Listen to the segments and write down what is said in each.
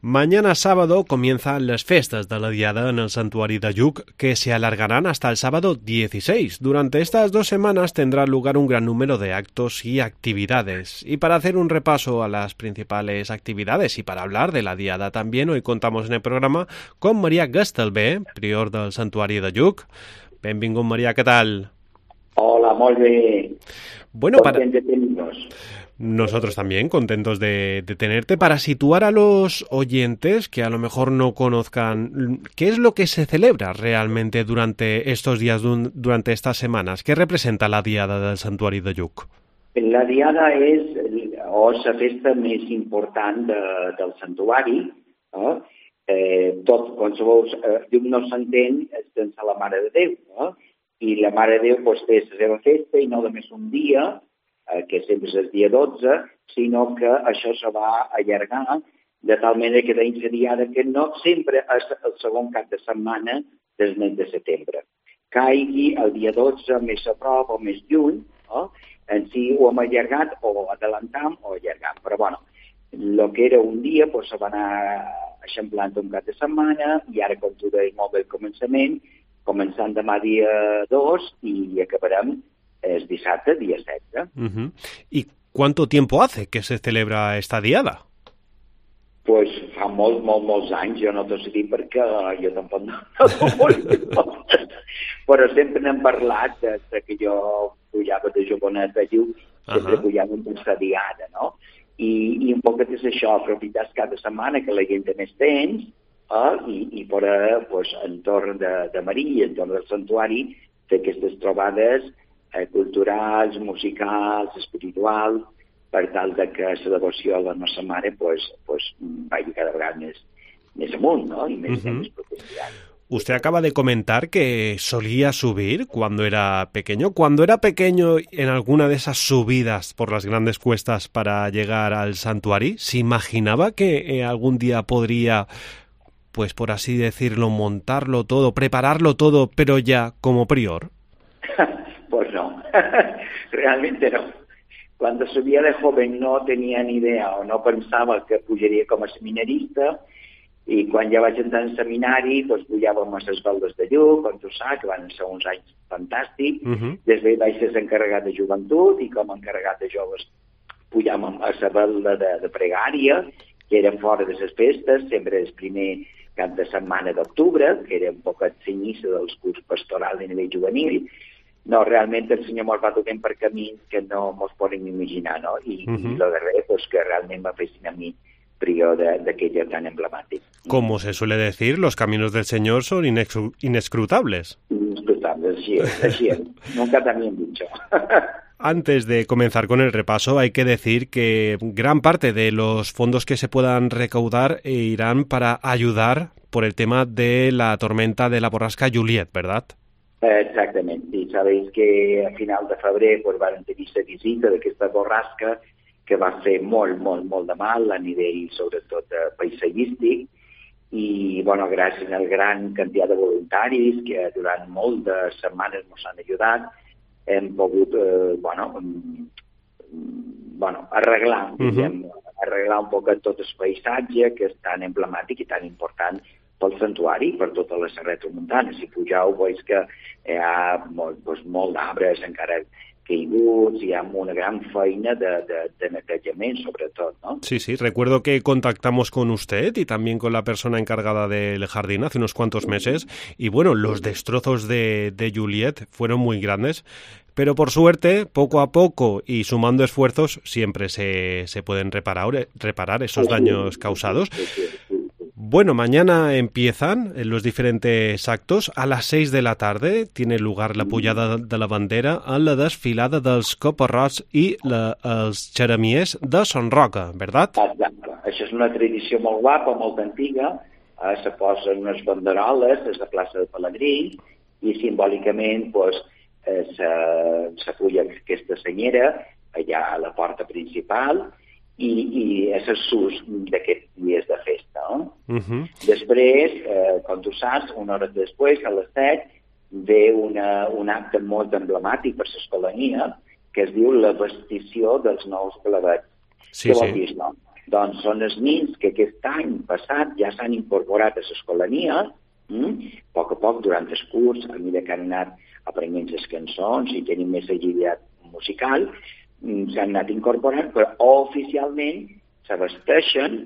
Mañana sábado comienzan las fiestas de la Diada en el Santuari de Lluc, que se alargarán hasta el sábado 16. Durante estas 2 semanas tendrá lugar un gran número de actos y actividades. Y para hacer un repaso a las principales actividades y para hablar de la Diada también, hoy contamos en el programa con Maria Gastelbé, prior del Santuari de Lluc. Benvingut, Maria, què tal? Hola, molt bé. Bueno, Content de tenir-nos. Nosotros también, contentos de tenerte. Para situar a los oyentes que a lo mejor no conozcan, ¿qué es lo que se celebra realmente durante estos días, durante estas semanas? ¿Qué representa la Diada del Santuari de Lluc? La Diada és la festa més important del santuari. Tot, qualsevol llum no s'entén sense la Mare de Déu. I la Mare de Déu té la seva festa i no només un dia, que sempre és el dia 12, sinó que això se va allargar de tal manera que l'any la Diada que no sempre és el segon cap de setmana del mes de setembre. Caigui el dia 12 més a prop o més lluny, en si ho hem allargat o adelantam o allargam. Però bueno, el que era un dia se va anar eixamplant un cap de setmana i ara, com tu deies molt bé al començament, començant demà dia 2 i acabarem el dissabte, dia 16. Uh-huh. ¿Y cuánto tiempo hace que se celebra esta diada? Pues fa molts anys, jo no t'ho sé dir perquè jo tampoc no però sempre n'hem parlat des que jo pujava de jovenet a Lluc, sempre pujava per la diada, no? I un poc és això, aprofitar cada setmana que la gent té més temps i per entorn de Maria, entorn del santuari, fer aquestes trobades culturals, musicals, espirituals, per tal de que la devoció a la nostra Mare vagi cada vegada més amunt, ¿no? Y més profundidad. Usted acaba de comentar que solía subir cuando era pequeño. Cuando era pequeño, en alguna de esas subidas por las grandes cuestas para llegar al santuari, ¿se imaginaba que algún día podría, pues por así decirlo, montarlo todo, prepararlo todo, pero ya como prior? Pues no, realmente no. Cuando subía de joven no tenía ni idea o no pensava que pujaria com a seminarista i quan ja vaig entrar en seminari pujàvem a les Baldes de Lluc, com tu saps, que van ser uns anys fantàstics. Després vaig ser encarregat de joventut i com a encarregat de joves pujàvem a la Balda de Pregària, que era fora de les festes, sempre el primer cap de setmana d'octubre, que era un poquet l'inici dels curs pastorals a nivell juvenil. No, realment el Senyor mos va duent per camins que no mos podem imaginar, no? I lo darrer, que realment va fer a mi prior d'aquella tan emblemàtic. Como se suele decir, los caminos del Señor son inescrutables. Inescrutables, así es. Nunca también dicho. Antes de comenzar con el repaso, hay que decir que gran parte de los fondos que se puedan recaudar irán para ayudar por el tema de la tormenta de la borrasca Juliet, ¿verdad? Exactament, i sabeu que a final de febrer van tenir la visita d'aquesta borrasca que va fer molt de mal a nivell sobretot paisatgístic i gràcies a la gran quantitat de voluntaris que durant molt de setmanes ens han ajudat hem pogut arreglar un poc tot el paisatge que és tan emblemàtic i tan important pel santuari, per tota la serra tramuntana. Si pugeu, veus que hi ha molt d'arbres encara caiguts, hi ha una gran feina de netejament, sobretot, ¿no? Sí, recuerdo que contactamos con usted y también con la persona encargada del jardín hace unos cuantos meses, y los destrozos de Juliet fueron muy grandes, pero por suerte, poco a poco y sumando esfuerzos, siempre se pueden reparar esos daños causados. Mañana empiezan los diferentes actos. A las 6 de la tarde tiene lugar la pujada de la bandera en la desfilada dels Copa-roig i els xeremiers de Son Roca, ¿verdad? Exacte. Això és una tradició molt guapa, molt antiga. Se posen unes banderoles a la plaça de Pelegrí i simbòlicament se puja aquesta senyera allà a la porta principal i és el sus d'aquests dies de festa. Després, com tu saps, una hora després, a les 7, ve un acte molt emblemàtic per l'escolania, que es diu la vestició dels nous clavets. Què vol dir això? doncs són els nins que aquest any passat ja s'han incorporat a l'escolania, a poc, durant el curs, a mesura que han anat aprenent les cançons i tenim més agilitat musical, s'han anat incorporant, però oficialment se vesteixen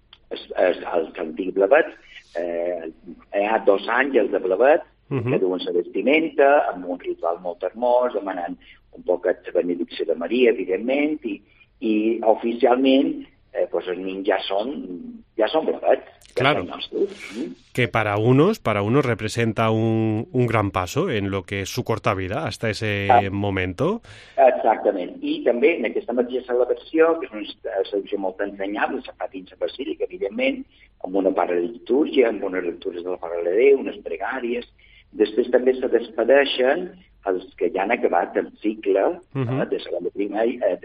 els antics blevets. Hi ha 2 àngels de blevet que duen la vestimenta, amb un ritual molt hermós, demanant un poquet la benedicció de Maria, evidentment, i oficialment els nins ja són blevets. Claro, que para unos representa un gran paso en lo que es su corta vida hasta ese momento. Exactament. I també en aquesta mateixa celebració, que és una celebració molt ensenyable, se fa dins la basílica, evidentment, amb una part de litúrgia, amb unes lectures de la paraula de Déu, unes pregàries. Després també se despedeixen els que ja han acabat el cicle de segon de primer,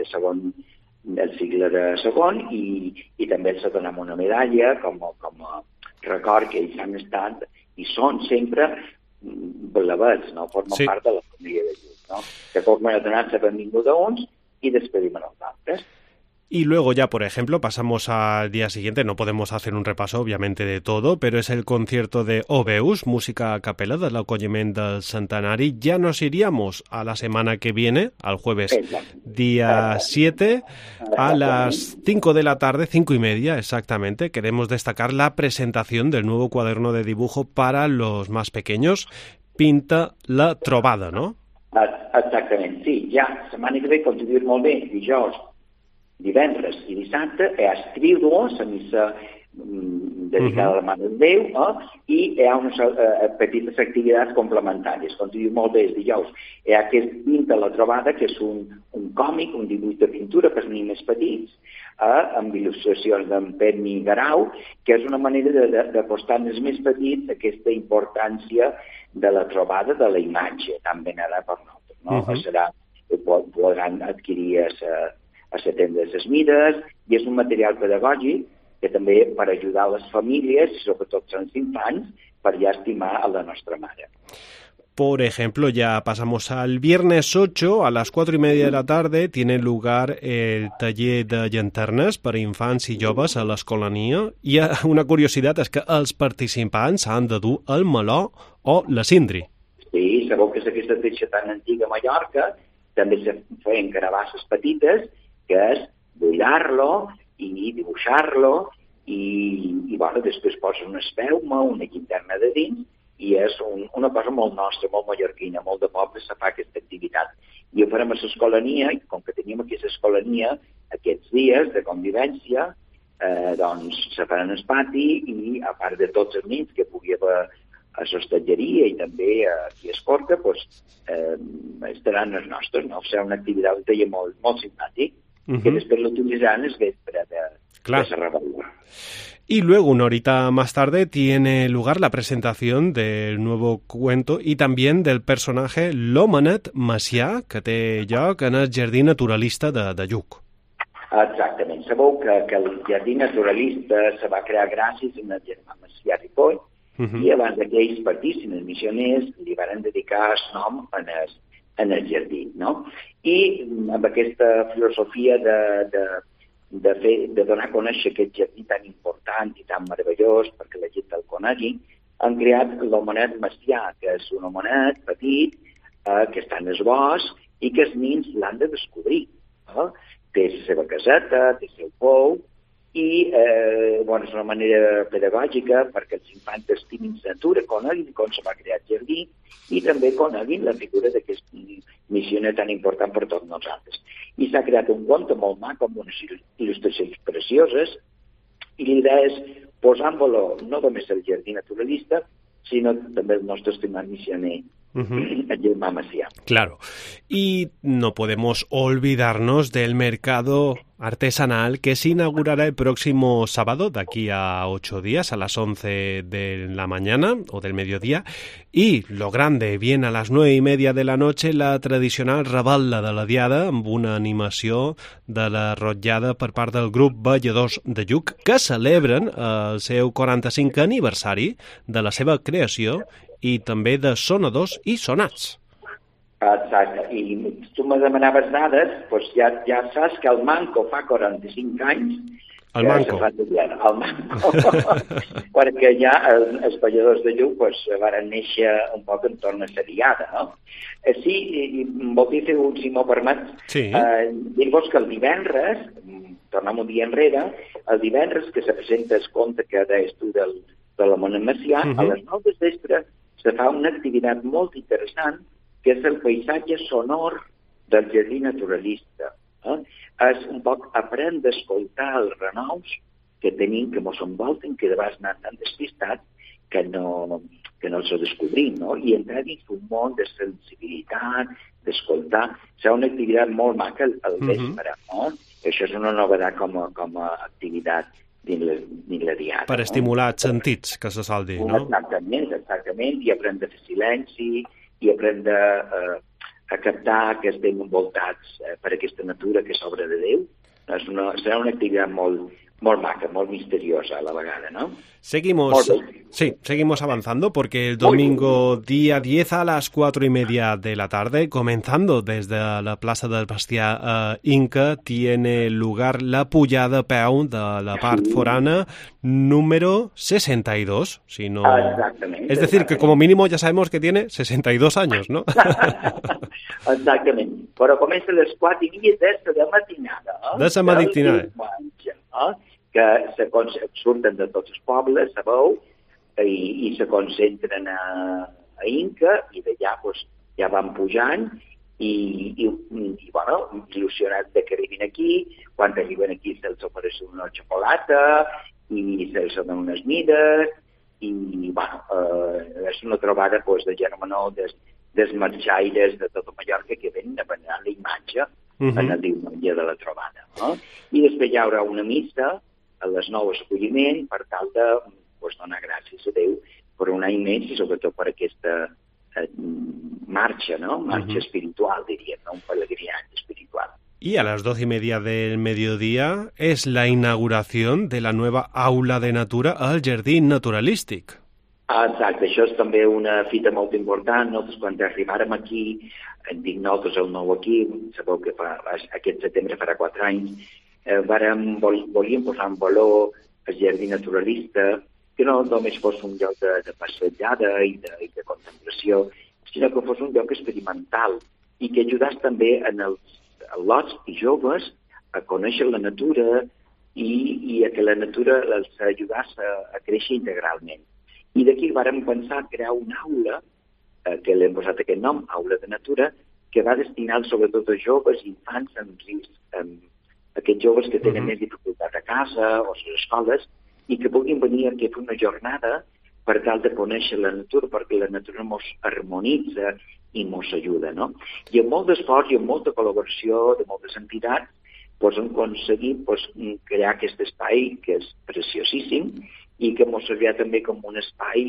el cicle de segon, i també els donem una medalla com a record que ells han estat i són sempre blevets, no? Formen part de la família de Lluc, no? De cop m'han donat la benvinguda a uns i despedim a els altres. Y luego ya, por ejemplo, pasamos al día siguiente. No podemos hacer un repaso, obviamente, de todo, pero es el concierto de Obeus, música a capella de l'acolliment del centenari. Ya nos iríamos a la semana que viene, al jueves día 7, a las 5 de la tarde, 5:30 exactamente. Queremos destacar la presentación del nuevo cuaderno de dibujo para los más pequeños, Pinta la trobada, ¿no? Exactament, sí. Ja, setmana que ve, com t'ho dius molt bé, dijous, divendres i dissabte, escriure-ho, la missa dedicada a la Mare de Déu, i hi ha unes petites activitats complementàries. Com t'ho diu molt bé, els dijous, hi ha aquest Pinta la trobada, que és un còmic, un dibuix de pintura per nens més petits, amb il·lustracions d'en Penny Garau, que és una manera d'apostar als més petits aquesta importància de la trobada de la imatge, tan venerada per nosaltres. Podran adquirir a la tenda de les mides, i és un material pedagògic que també per ajudar les famílies, i sobretot els infants, per ja estimar a la nostra mare. Por ejemplo, ya pasamos al viernes 8 a las 4:30 de la tarde. Tiene lugar el taller de llanternes per a infants i joves a l'escolania. I una curiositat és que els participants han de dur el meló o la cindri. Sí, sabeu que és aquesta tradició tan antiga a Mallorca, també se feien carabasses petites, que és buidar-lo i dibuixar-lo i bueno, després posa una espelma, una llanterna de dins, i és una cosa molt nostra, molt mallorquina, molt de poble se fa aquesta activitat. I ho farem a l'escolania, i com que tenim aquí l'escolania aquests dies de convivència, doncs se faran el pati, i a part de tots els nens que pugui haver a l'hostatgeria i també aquí a Escorca, estaran els nostres, no? Serà una activitat un taller molt simpàtic, que després l'utilizarán el vespre de la Revelia. Y luego, una horita más tarde, tiene lugar la presentación del nuevo cuento y también del personaje l'Homenet Macià, que té lloc en el Jardí Naturalista de Lluc. Exactament. Sabeu que el Jardí Naturalista se va crear gràcies al germà Macià Ripoll, i abans que ells partissin, els missioners, li van dedicar el nom en el jardí, no? I amb aquesta filosofia de donar a conèixer aquest jardí tan important i tan meravellós perquè la gent el conegui, han creat l'Homenet Macià, que és un homenet petit que està en el bosc i que els nens l'han de descobrir. Té la seva caseta, té el seu pou, i és una manera pedagògica perquè els infants estimin la natura, coneguin com se va crear el jardí i també coneguin la figura d'aquest missioner tan important per tots nosaltres. I s'ha creat un conte molt maco amb unes il·lustracions precioses, i l'idea és posar en valor no només el jardí naturalista, sinó també el nostre estimat missioner, el germà Macià. Claro. Y no podemos olvidarnos del mercado artesanal que se inaugurará el próximo sábado, de aquí a 8 días, a las 11 de la mañana o del mediodía. Y lo grande, bien a las 9:30 de la noche, la tradicional Raballa de la Diada, amb una animació de la rotllada per part del grup Balladors de Lluc, que celebren el seu 45 aniversari de la seva creació i també de sonadors i sonats. Exacte. I tu me demanaves dades, doncs ja saps que el Manco fa 45 anys Al manco. Al manco. Perquè ja els balladors de Lluc van néixer un poc en torn a la diada, no? Sí, i voldria fer un, si m'ho permet, dir-vos que el divendres, tornem un dia enrere, el divendres que se presenta el conte que deies tu de la Mona Macià, a les 9 del vespre se fa una activitat molt interessant, que és el paisatge sonor del jardí naturalista. És un poc aprendre a escoltar els renous que tenim, que ens envolten, que de vegades anem tan despistats que no els descobrim, no? I entrar dins un món de sensibilitat, d'escoltar. Serà una activitat molt maca al vespre, no? Això és una novetat com a activitat dins la diada. Per estimular els sentits, que se sol dir, no? Exactament, i aprendre a fer silenci, i aprendre a captar que estem envoltats per aquesta natura que és obra de Déu. Serà una activitat molt maca, molt misteriosa a la vegada, ¿no? Seguimos avanzando porque el domingo día 10 a las 4:30 de la tarde, comenzando desde la Plaza del Bastià Inca, tiene lugar la pujada a peu de la part forana número 62, si no... Exactamente. Es decir, que como mínimo ya sabemos que tiene 62 años, ¿no? Exactament, però comença a les 4:30 de la matinada. De la matinada. Que surten de tots els pobles, sabeu, i se concentren a Inca, i d'allà ja van pujant, i il·lusionats de que arribin aquí. Quan arriben aquí se'ls ofereix una xocolata, i se'ls donen unes mides, i és una trobada de germanor dels marxaires de tota Mallorca que venen a venerar la imatge en el diumenge de la trobada. No? I després hi haurà una missa a les 9 escolliment per tal de donar gràcies a Déu per un any més i sobretot per aquesta marxa, ¿no? Marcha espiritual, diríem, ¿no? Un pelegrinatge espiritual. Y a las 12:30 del mediodía es la inauguración de la nueva aula de natura al Jardín Naturalístic. Exacte, això és també una fita molt important. Nosaltres, quan arribàrem aquí, dic nosaltres el nou aquí, sabeu que aquest setembre farà 4 anys, volíem posar en valor el jardí naturalista, que no només fos un lloc de passejada i de contemplació, sinó que fos un lloc experimental i que ajudés també en els lots i joves a conèixer la natura i a que la natura els ajudés a créixer integralment. I d'aquí vàrem pensar crear una aula, que l'hem posat aquest nom, Aula de Natura, que va destinat sobretot a joves i infants en risc, aquests joves que tenen més dificultat a casa o a les escoles i que puguin venir aquí a fer una jornada per tal de conèixer la natura, perquè la natura ens harmonitza i ens ajuda, no? I amb molt d'esforç i amb molta col·laboració de moltes entitats hem aconseguit crear aquest espai que és preciosíssim i que ens servirà també com un espai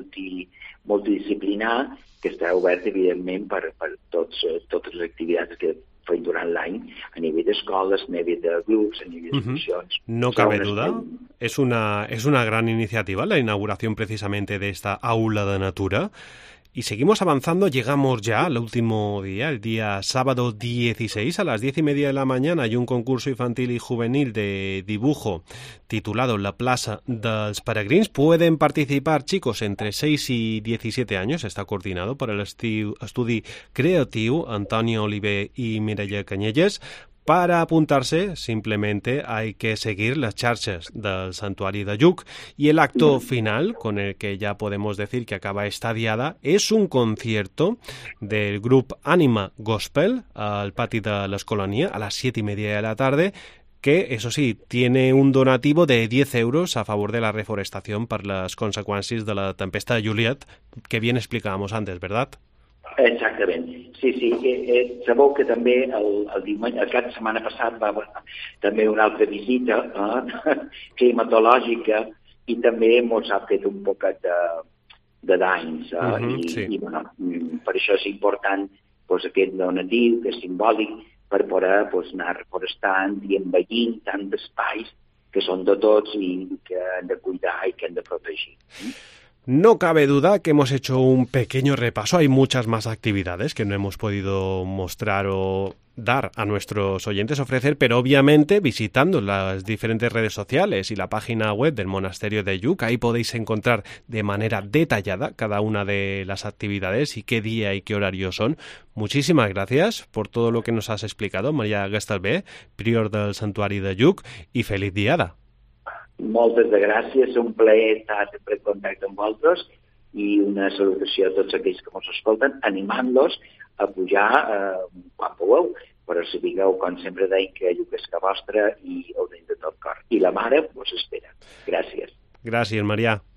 multidisciplinar que està obert, evidentment, per totes les activitats que fem durant l'any, a nivell d'escoles, a nivell de grups, a nivell d'associacions. No cabe duda, es una gran iniciativa la inauguración precisamente de esta aula de natura. Y seguimos avanzando, llegamos ya al último día, el día sábado 16 a las 10:30 de la mañana. Hay un concurso infantil y juvenil de dibujo titulado La Plaça dels Peregrins. Pueden participar chicos entre 6 y 17 años. Está coordinado por el Estudi Creatiu Antonio Oliver y Mireia Canyelles. Para apuntarse, simplemente hay que seguir las xarxes del Santuari de Lluc y el acto final, con el que ya podemos decir que acaba esta diada, es un concierto del grupo Ànima Gospel al pati de l'Escolania a las 7:30 de la tarde, que, eso sí, tiene un donativo de 10 euros a favor de la reforestación per les conseqüències de la tempesta de Juliet, que bien explicábamos antes, ¿verdad? Exactament, sí. Sabeu que també el diumenge, aquesta setmana passat va haver també una altra visita climatològica i també ens ha fet un poquet de danys. I per això és important aquest donatiu, que és simbòlic, per poder anar reforestant i envellint tant d'espais que són de tots i que hem de cuidar i que hem de protegir. No cabe duda que hemos hecho un pequeño repaso. Hay muchas más actividades que no hemos podido mostrar o dar a nuestros oyentes, ofrecer, pero obviamente visitando las diferentes redes sociales y la página web del Monasterio de Lluc. Ahí podéis encontrar de manera detallada cada una de las actividades y qué día y qué horario son. Muchísimas gracias por todo lo que nos has explicado, Maria Gastalbé, prior del Santuari de Lluc, i feliç diada. Moltes de gràcies, un plaer estar sempre en contacte amb vosaltres i una salutació a tots aquells que ens escolten, animant-los a pujar quan pugueu, però sapigueu, com sempre deim, que Lluc és que vostra i ho tenim de tot cor. I la mare us espera. Gràcies. Gràcies, Maria.